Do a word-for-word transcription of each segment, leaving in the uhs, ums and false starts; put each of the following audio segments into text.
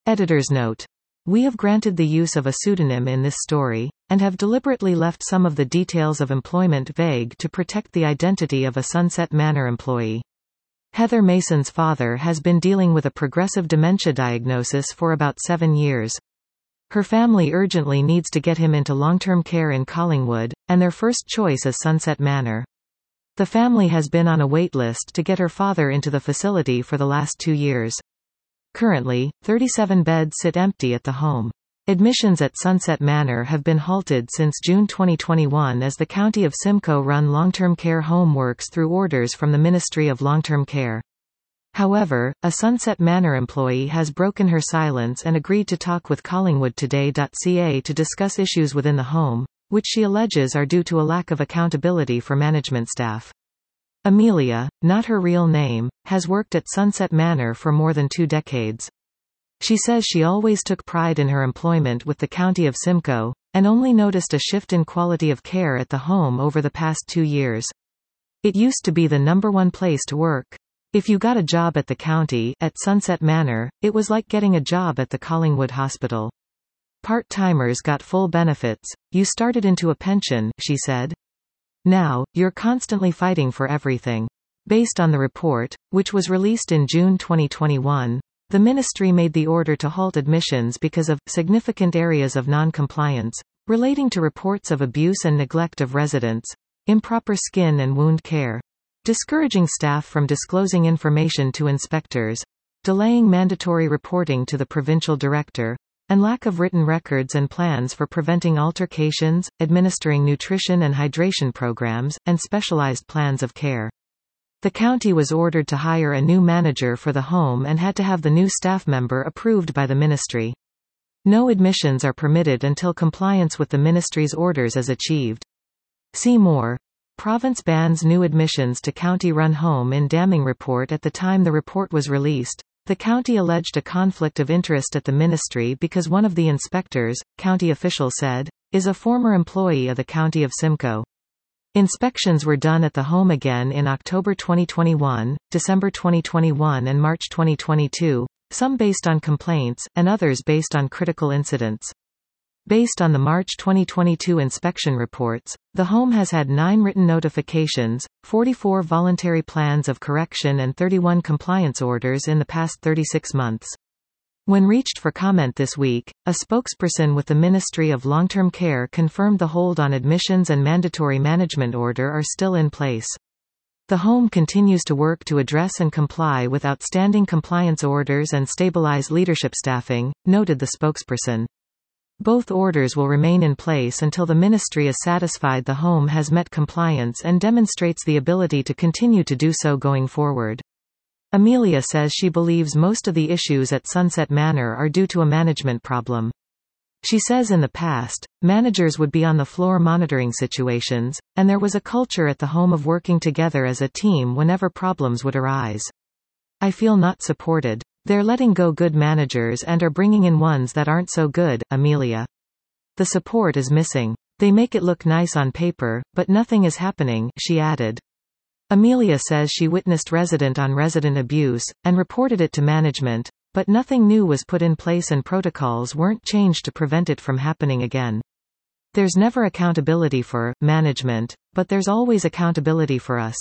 Editor's note. We have granted the use of a pseudonym in this story, and have deliberately left some of the details of employment vague to protect the identity of a Sunset Manor employee. Heather Mason's father has been dealing with a progressive dementia diagnosis for about seven years. Her family urgently needs to get him into long-term care in Collingwood, and their first choice is Sunset Manor. The family has been on a wait list to get her father into the facility for the last two years. Currently, thirty-seven beds sit empty at the home. Admissions at Sunset Manor have been halted since June twenty twenty-one as the County of Simcoe-run long-term care home works through orders from the Ministry of Long-Term Care. However, a Sunset Manor employee has broken her silence and agreed to talk with Collingwood Today dot C A to discuss issues within the home, which she alleges are due to a lack of accountability for management staff. Amelia, not her real name, has worked at Sunset Manor for more than two decades. She says she always took pride in her employment with the County of Simcoe, and only noticed a shift in quality of care at the home over the past two years. It used to be the number one place to work. If you got a job at the county, at Sunset Manor, it was like getting a job at the Collingwood Hospital. Part-timers got full benefits, you started into a pension, she said. Now, you're constantly fighting for everything. Based on the report, which was released in June twenty twenty-one, the ministry made the order to halt admissions because of significant areas of non-compliance, relating to reports of abuse and neglect of residents, improper skin and wound care, discouraging staff from disclosing information to inspectors, delaying mandatory reporting to the provincial director, and lack of written records and plans for preventing altercations, administering nutrition and hydration programs, and specialized plans of care. The county was ordered to hire a new manager for the home and had to have the new staff member approved by the ministry. No admissions are permitted until compliance with the ministry's orders is achieved. See more. Province bans new admissions to county-run home in damning report. At the time the report was released, the county alleged a conflict of interest at the ministry because one of the inspectors, county officials said, is a former employee of the County of Simcoe. Inspections were done at the home again in October twenty twenty-one, December twenty twenty-one and March twenty twenty-two, some based on complaints, and others based on critical incidents. Based on the March twenty twenty-two inspection reports, the home has had nine written notifications, forty-four voluntary plans of correction and thirty-one compliance orders in the past thirty-six months. When reached for comment this week, a spokesperson with the Ministry of Long-Term Care confirmed the hold on admissions and mandatory management order are still in place. The home continues to work to address and comply with outstanding compliance orders and stabilize leadership staffing, noted the spokesperson. Both orders will remain in place until the ministry is satisfied the home has met compliance and demonstrates the ability to continue to do so going forward. Amelia says she believes most of the issues at Sunset Manor are due to a management problem. She says in the past, managers would be on the floor monitoring situations, and there was a culture at the home of working together as a team whenever problems would arise. I feel not supported. They're letting go good managers and are bringing in ones that aren't so good, Amelia. The support is missing. They make it look nice on paper, but nothing is happening, she added. Amelia says she witnessed resident-on-resident abuse, and reported it to management, but nothing new was put in place and protocols weren't changed to prevent it from happening again. There's never accountability for management, but there's always accountability for us.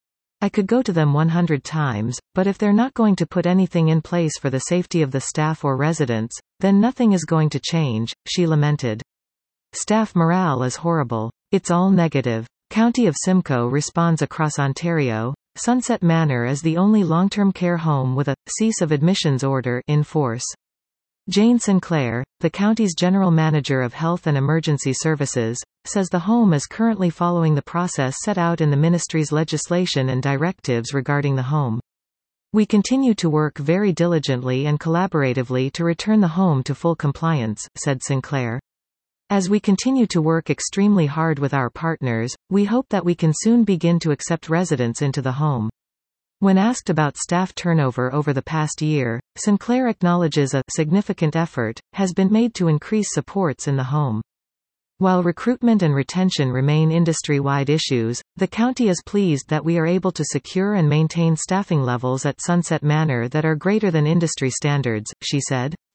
I could go to them one hundred times, but if they're not going to put anything in place for the safety of the staff or residents, then nothing is going to change, she lamented. Staff morale is horrible. It's all negative. County of Simcoe responds across Ontario. Sunset Manor is the only long-term care home with a cease of admissions order in force. Jane Sinclair, the county's general manager of health and emergency services, says the home is currently following the process set out in the ministry's legislation and directives regarding the home. We continue to work very diligently and collaboratively to return the home to full compliance, said Sinclair. As we continue to work extremely hard with our partners, we hope that we can soon begin to accept residents into the home. When asked about staff turnover over the past year, Sinclair acknowledges a significant effort has been made to increase supports in the home. While recruitment and retention remain industry-wide issues, the county is pleased that we are able to secure and maintain staffing levels at Sunset Manor that are greater than industry standards, she said.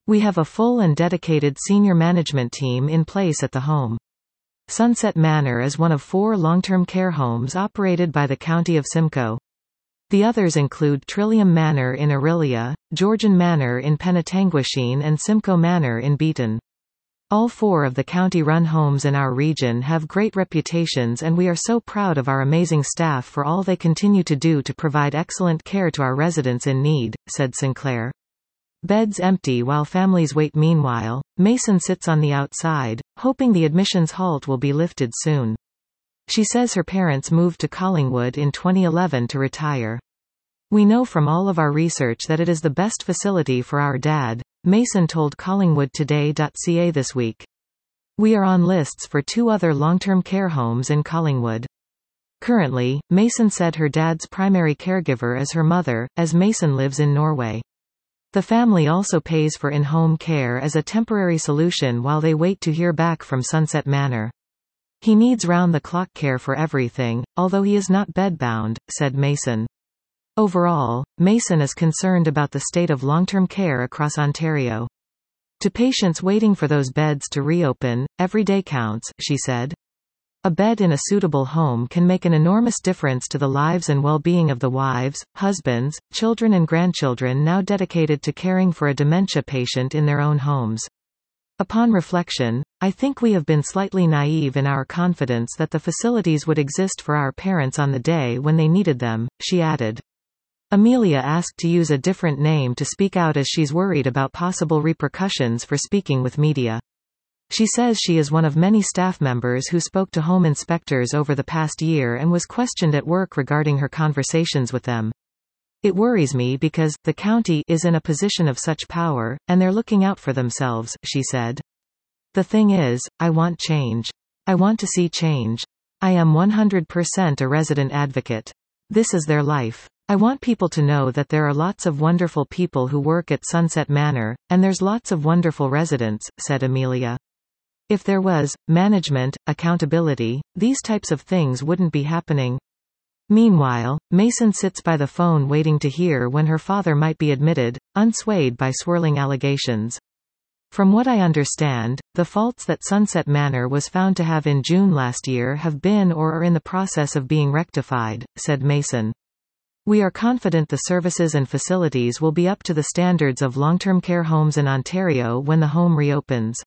We have a full and dedicated senior management team in place at the home. Sunset Manor is one of four long-term care homes operated by the County of Simcoe. The others include Trillium Manor in Orillia, Georgian Manor in Penetanguishene and Simcoe Manor in Beaton. All four of the county-run homes in our region have great reputations, and we are so proud of our amazing staff for all they continue to do to provide excellent care to our residents in need, said Sinclair. Beds empty while families wait. Meanwhile, Mason sits on the outside, hoping the admissions halt will be lifted soon. She says her parents moved to Collingwood in twenty eleven to retire. We know from all of our research that it is the best facility for our dad, Mason told Collingwood Today dot c a this week. We are on lists for two other long-term care homes in Collingwood. Currently, Mason said her dad's primary caregiver is her mother, as Mason lives in Norway. The family also pays for in-home care as a temporary solution while they wait to hear back from Sunset Manor. He needs round-the-clock care for everything, although he is not bedbound, said Mason. Overall, Mason is concerned about the state of long-term care across Ontario. To patients waiting for those beds to reopen, every day counts, she said. A bed in a suitable home can make an enormous difference to the lives and well-being of the wives, husbands, children and grandchildren now dedicated to caring for a dementia patient in their own homes. Upon reflection, I think we have been slightly naive in our confidence that the facilities would exist for our parents on the day when they needed them, she added. Amelia asked to use a different name to speak out as she's worried about possible repercussions for speaking with media. She says she is one of many staff members who spoke to home inspectors over the past year and was questioned at work regarding her conversations with them. It worries me because, the county is in a position of such power, and they're looking out for themselves, she said. The thing is, I want change. I want to see change. I am one hundred percent a resident advocate. This is their life. I want people to know that there are lots of wonderful people who work at Sunset Manor, and there's lots of wonderful residents, said Amelia. If there was management, accountability, these types of things wouldn't be happening. Meanwhile, Mason sits by the phone waiting to hear when her father might be admitted, unswayed by swirling allegations. From what I understand, the faults that Sunset Manor was found to have in June last year have been or are in the process of being rectified, said Mason. We are confident the services and facilities will be up to the standards of long-term care homes in Ontario when the home reopens.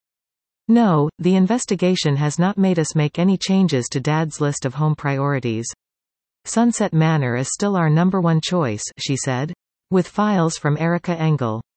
No, the investigation has not made us make any changes to Dad's list of home priorities. Sunset Manor is still our number one choice, she said. With files from Erica Engel.